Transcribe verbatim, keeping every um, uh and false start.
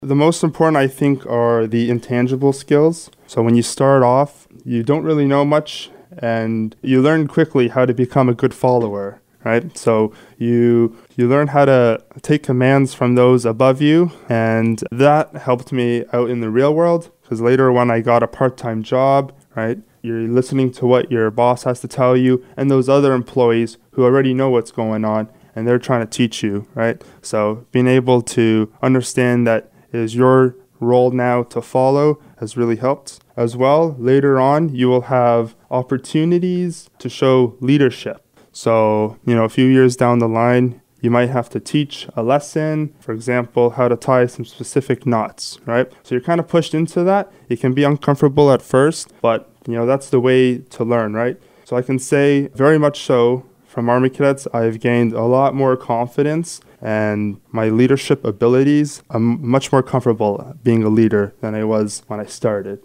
The most important, I think, are the intangible skills. So when you start off, you don't really know much, and you learn quickly how to become a good follower, right? So you you learn how to take commands from those above you, and that helped me out in the real world, because later when I got a part-time job, right, you're listening to what your boss has to tell you, and those other employees who already know what's going on, and they're trying to teach you, right? So being able to understand that it is your role now to follow has really helped. As well, later on, you will have opportunities to show leadership. So, you know, a few years down the line, you might have to teach a lesson, for example, how to tie some specific knots, right? So you're kind of pushed into that. It can be uncomfortable at first, but, you know, that's the way to learn, right? So I can say very much so, from Army Cadets, I've gained a lot more confidence, and my leadership abilities, I'm much more comfortable being a leader than I was when I started.